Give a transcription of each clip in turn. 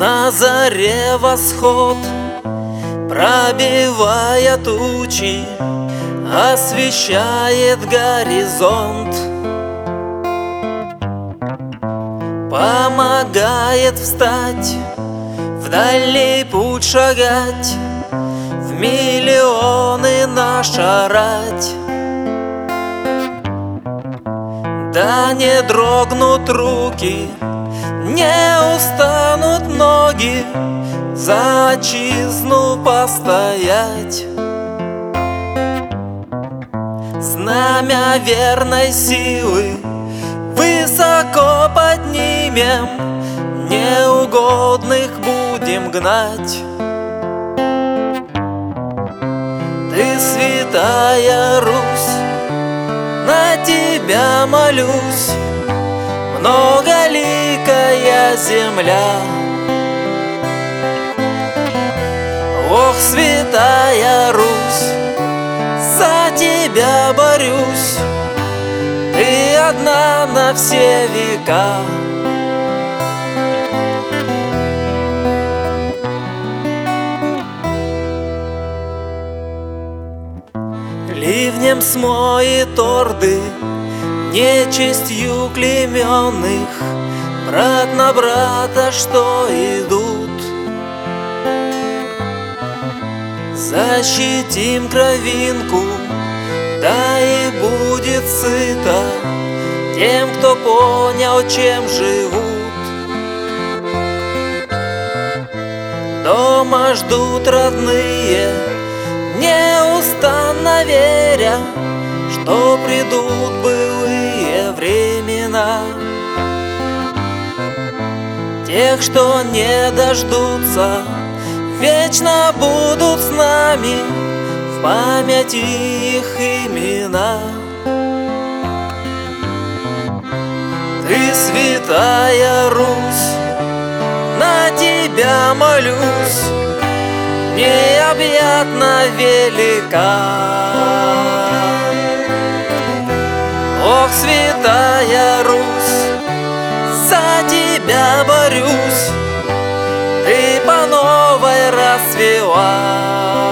На заре восход, пробивая тучи, освещает горизонт, помогает встать, в дальний путь шагать, в миллионы нашарать. Да не дрогнут руки, не устанут ноги за отчизну постоять. Знамя верной силы высоко поднимем, неугодных будем гнать. Ты святая Русь, на тебя молюсь, многоликая земля. Ох, святая Русь, за тебя борюсь, ты одна на все века. Ливнем смоет орды, нечистью клейменных, брат на брата, что идут. Защитим кровинку, да и будет сыто тем, кто понял, чем живут. Дома ждут родные, неустанно веря, что придут былые времена. Тех, что не дождутся, вечно будут с нами, в памяти их имена. Ты святая Русь, на тебя молюсь, необъятно велика. Ох, святая Русь, за тебя борюсь, ты по новой расцвела.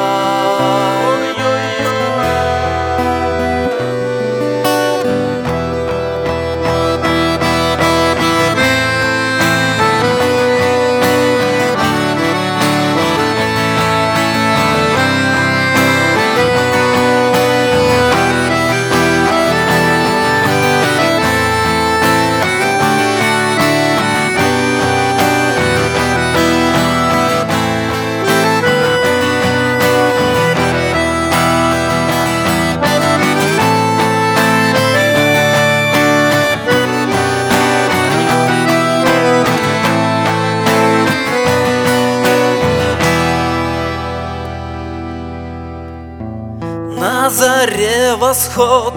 На заре восход,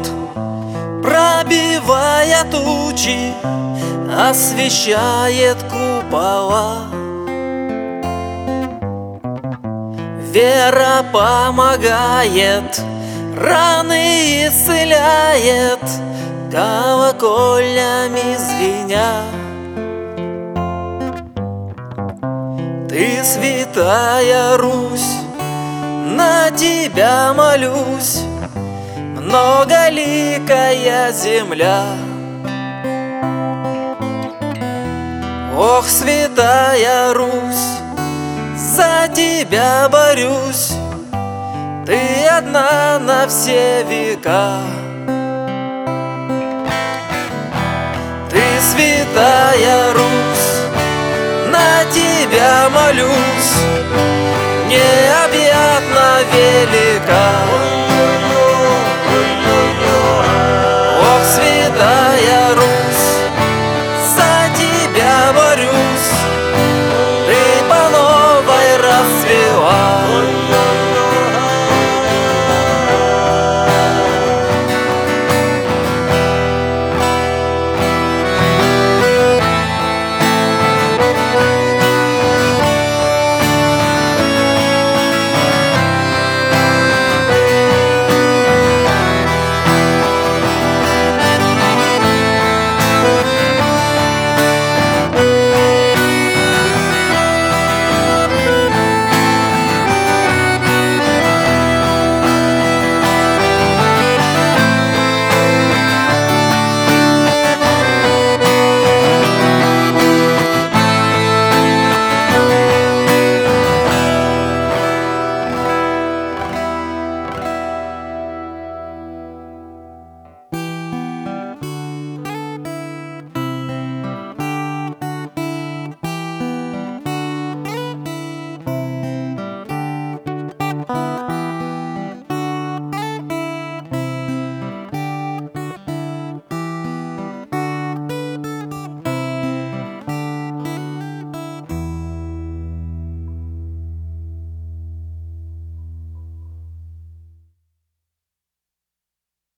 пробивая тучи, освещает купола. Вера помогает, раны исцеляет, колокольнями звеня. Ты святая Русь, на тебя молюсь, многоликая земля. Ох, святая Русь, за тебя борюсь, ты одна на все века. Ты святая Русь, на тебя молюсь, необъятно велика. Ох, святая Русь, за тебя борюсь, ты по новой расцвела. Thank